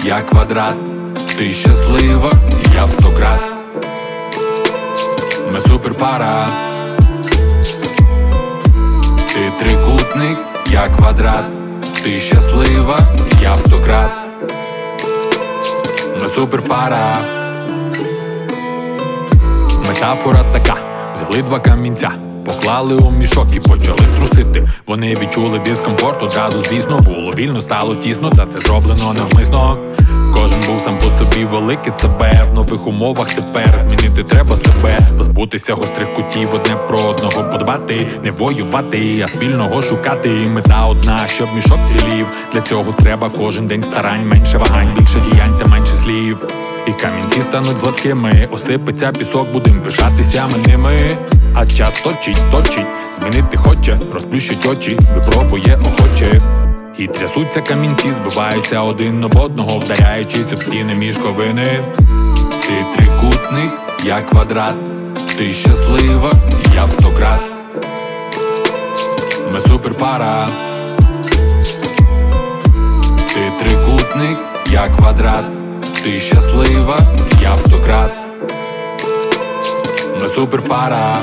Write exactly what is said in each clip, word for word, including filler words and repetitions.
я квадрат. Ти щаслива, я в сто крат. Ми суперпара. Ти трикутник, я квадрат. Ти щаслива, я в сто крат. Ми суперпара. Метафора така: взяли два камінця, поклали у мішок і почали трусити. Вони відчули дискомфорт, одразу, звісно, було вільно, стало тісно, та це зроблено навмисно. Кожен був сам по собі великий ЦБ. В нових умовах тепер змінити треба себе. Позбутися гострих кутів, одне про одного подбати. Не воювати, а спільного шукати. Мета одна, щоб мішок цілів. Для цього треба кожен день старань. Менше вагань, більше діянь та менше слів. І камінці стануть гладкими. Осипеться пісок, будем пишатися ми ними. А час точить, точить, змінити хоче. Розплющить очі, випробує охоче. І трясуться камінці, збиваються один об одного, вдаряючись об стіни мішковини. Ти трикутник, я квадрат. Ти щаслива, я в сто крат. Ми суперпара. Ти трикутник, я квадрат. Ти щаслива, я в сто крат. Ми суперпара.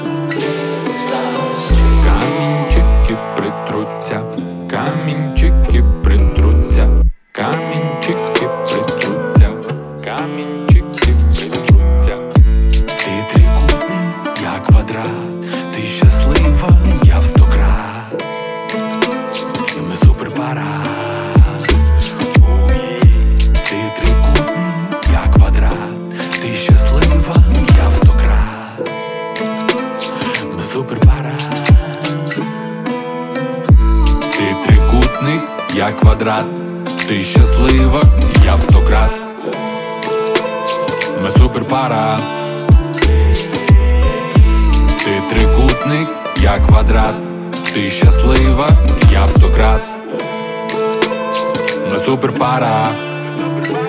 Камінчики притруться, камінчики притруться, камінчики притруться, камінчики притруться. Ти трикутник, я квадрат. Ти щаслива, я в сто крат. Ми суперпара. Ти трикутник, я квадрат. Ти щаслива, я в сто крат. Ми суперпара. Ти трикутник, я квадрат. Ти щаслива, я в сто крат. Ми суперпара. Ти трикутник, я квадрат. Ти щаслива, я в сто крат. Ми суперпара.